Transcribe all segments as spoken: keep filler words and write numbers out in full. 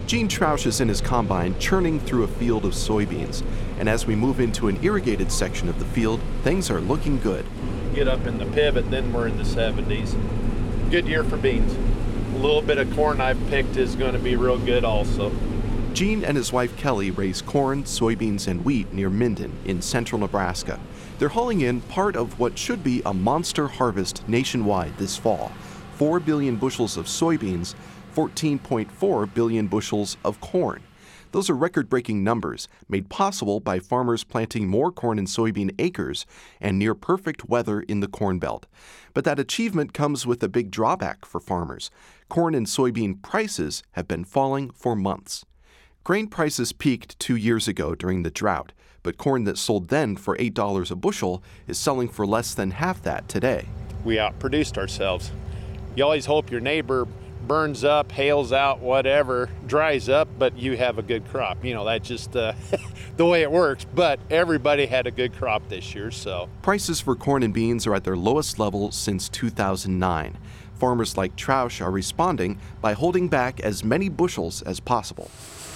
Gene Troush is in his combine churning through a field of soybeans, and as we move into an irrigated section of the field, things are looking good. Get up in the pivot, then we're in the seventies. Good year for beans. A little bit of corn I've picked is going to be real good also. Gene and his wife Kelly raise corn, soybeans, and wheat near Minden in central Nebraska. They're hauling in part of what should be a monster harvest nationwide this fall. Four billion bushels of soybeans, fourteen point four billion bushels of corn. Those are record-breaking numbers made possible by farmers planting more corn and soybean acres and near-perfect weather in the Corn Belt. But that achievement comes with a big drawback for farmers. Corn and soybean prices have been falling for months. Grain prices peaked two years ago during the drought, but corn that sold then for eight dollars a bushel is selling for less than half that today. We outproduced ourselves. You always hope your neighbor burns up, hails out, whatever, dries up, but you have a good crop. You know, that's just uh, the way it works. But everybody had a good crop this year, so. Prices for corn and beans are at their lowest level since two thousand nine. Farmers like Troush are responding by holding back as many bushels as possible.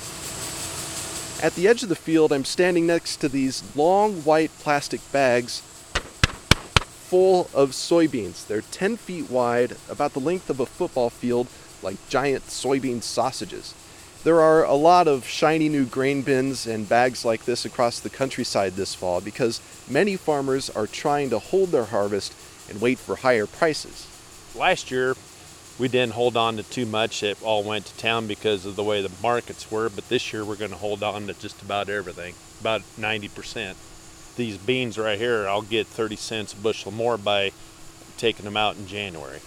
At the edge of the field, I'm standing next to these long white plastic bags full of soybeans. They're ten feet wide, about the length of a football field, like giant soybean sausages. There are a lot of shiny new grain bins and bags like this across the countryside this fall because many farmers are trying to hold their harvest and wait for higher prices. Last year, we didn't hold on to too much. It all went to town because of the way the markets were, but this year we're going to hold on to just about everything, about ninety percent. These beans right here, I'll get thirty cents a bushel more by taking them out in January.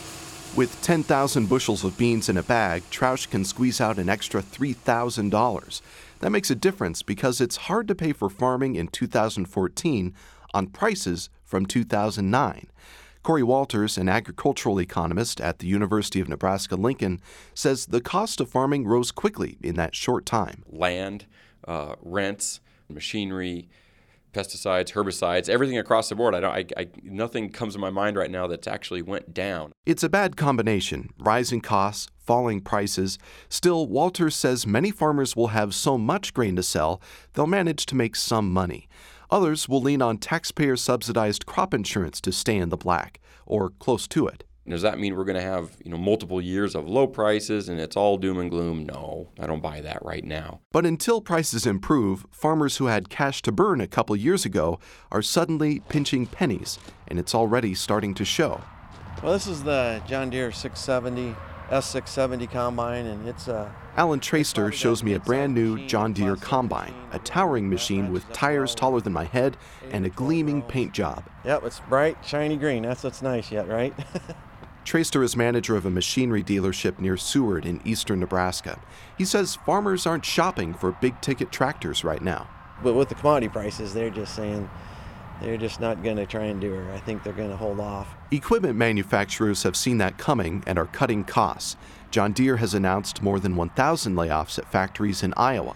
With ten thousand bushels of beans in a bag, Troush can squeeze out an extra three thousand dollars. That makes a difference because it's hard to pay for farming in two thousand fourteen on prices from two thousand nine. Corey Walters, an agricultural economist at the University of Nebraska-Lincoln, says the cost of farming rose quickly in that short time. Land, uh, rents, machinery, pesticides, herbicides, everything across the board. I don't, I, I, nothing comes to my mind right now that's actually went down. It's a bad combination, rising costs, falling prices. Still, Walters says many farmers will have so much grain to sell, they'll manage to make some money. Others will lean on taxpayer-subsidized crop insurance to stay in the black, or close to it. Does that mean we're going to have, you know, multiple years of low prices and it's all doom and gloom? No, I don't buy that right now. But until prices improve, farmers who had cash to burn a couple years ago are suddenly pinching pennies, and it's already starting to show. Well, this is the John Deere six seventy, S six seventy combine, and it's a... Alan Traster shows me a brand new John Deere combine, a towering machine with tires taller than my head and a gleaming paint job. Yep, it's bright, shiny green. That's what's nice yet, right? Traster is manager of a machinery dealership near Seward in eastern Nebraska. He says farmers aren't shopping for big-ticket tractors right now. But with the commodity prices, they're just saying they're just not going to try and do it. I think they're going to hold off. Equipment manufacturers have seen that coming and are cutting costs. John Deere has announced more than one thousand layoffs at factories in Iowa.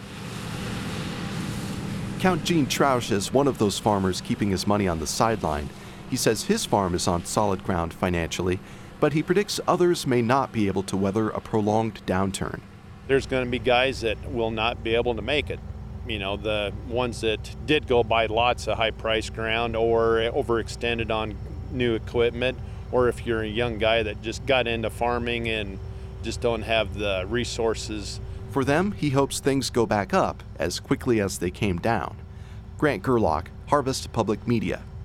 Count Gene Troush is one of those farmers keeping his money on the sideline. He says his farm is on solid ground financially, but he predicts others may not be able to weather a prolonged downturn. There's going to be guys that will not be able to make it. You know, the ones that did go buy lots of high-priced ground or overextended on new equipment, or if you're a young guy that just got into farming and just don't have the resources. For them, he hopes things go back up as quickly as they came down. Grant Gerlach, Harvest Public Media.